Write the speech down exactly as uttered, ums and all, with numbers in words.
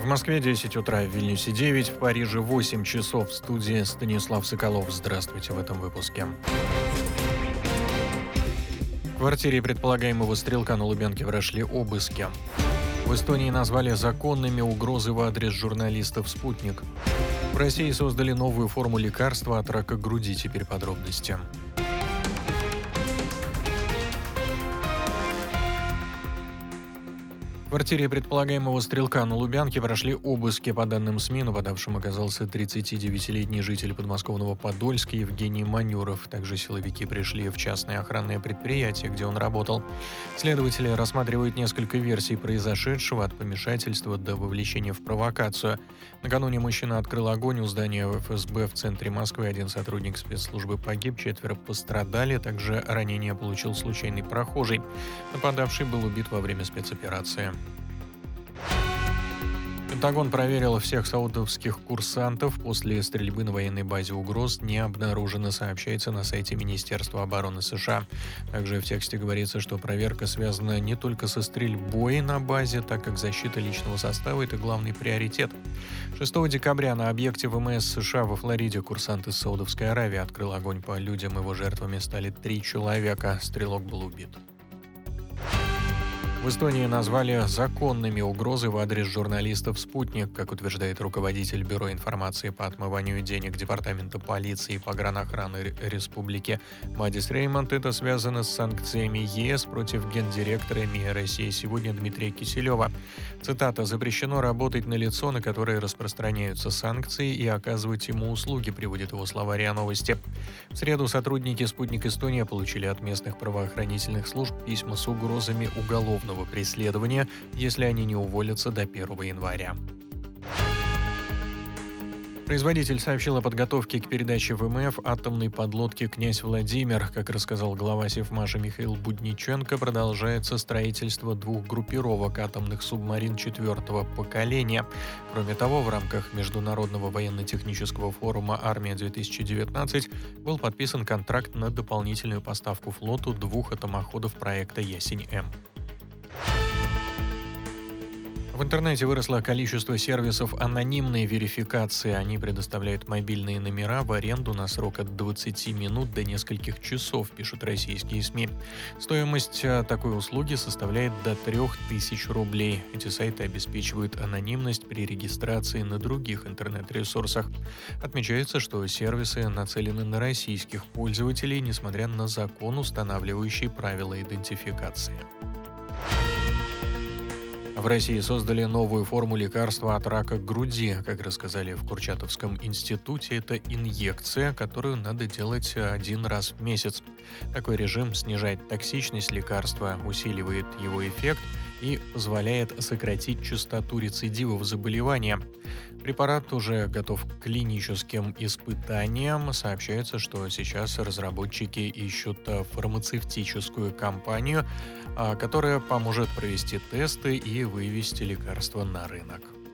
В Москве десять утра, в Вильнюсе девять, в Париже восемь часов. В студии Станислав Соколов. Здравствуйте в этом выпуске. В квартире предполагаемого стрелка на Лубянке прошли обыски. В Эстонии назвали законными угрозы в адрес журналистов «Спутник». В России создали новую форму лекарства от рака груди. Теперь подробности. В квартире предполагаемого стрелка на Лубянке прошли обыски. По данным СМИ, нападавшим оказался тридцатидевятилетний житель подмосковного Подольска Евгений Манюров. Также силовики пришли в частное охранное предприятие, где он работал. Следователи рассматривают несколько версий произошедшего, от помешательства до вовлечения в провокацию. Накануне мужчина открыл огонь у здания эф эс бэ в центре Москвы. Один сотрудник спецслужбы погиб, четверо пострадали. Также ранение получил случайный прохожий. Нападавший был убит во время спецоперации. Пентагон проверил всех саудовских курсантов. После стрельбы на военной базе угроз не обнаружено, сообщается на сайте Министерства обороны США. Также в тексте говорится, что проверка связана не только со стрельбой на базе, так как защита личного состава – это главный приоритет. шестого декабря на объекте вэ эм эс США во Флориде курсант из Саудовской Аравии открыл огонь по людям. Его жертвами стали три человека. Стрелок был убит. В Эстонии назвали законными угрозы в адрес журналистов «Спутник». Как утверждает руководитель Бюро информации по отмыванию денег Департамента полиции и погранохраны Республики Мадис Реймонд, это связано с санкциями е эс против гендиректора МИА России сегодня Дмитрия Киселева. Цитата: «Запрещено работать на лицо, на которое распространяются санкции, и оказывать ему услуги», приводит его слова РИА Новости. В среду сотрудники «Спутник Эстония» получили от местных правоохранительных служб письма с угрозами уголовного преследования, если они не уволятся до первого января. Производитель сообщил о подготовке к передаче вэ эм эф атомной подлодки «Князь Владимир». Как рассказал глава Севмаша Михаил Будниченко, продолжается строительство двух группировок атомных субмарин четвертого поколения. Кроме того, в рамках Международного военно-технического форума «Армия-две тысячи девятнадцать» был подписан контракт на дополнительную поставку флоту двух атомоходов проекта «Ясень-М». В интернете выросло количество сервисов анонимной верификации. Они предоставляют мобильные номера в аренду на срок от двадцати минут до нескольких часов, пишут российские СМИ. Стоимость такой услуги составляет до трех тысяч рублей. Эти сайты обеспечивают анонимность при регистрации на других интернет-ресурсах. Отмечается, что сервисы нацелены на российских пользователей, несмотря на закон, устанавливающий правила идентификации. В России создали новую форму лекарства от рака груди. Как рассказали в Курчатовском институте, это инъекция, которую надо делать один раз в месяц. Такой режим снижает токсичность лекарства, усиливает его эффект и позволяет сократить частоту рецидивов заболевания. Препарат уже готов к клиническим испытаниям. Сообщается, что сейчас разработчики ищут фармацевтическую компанию, которая поможет провести тесты и вывести лекарство на рынок.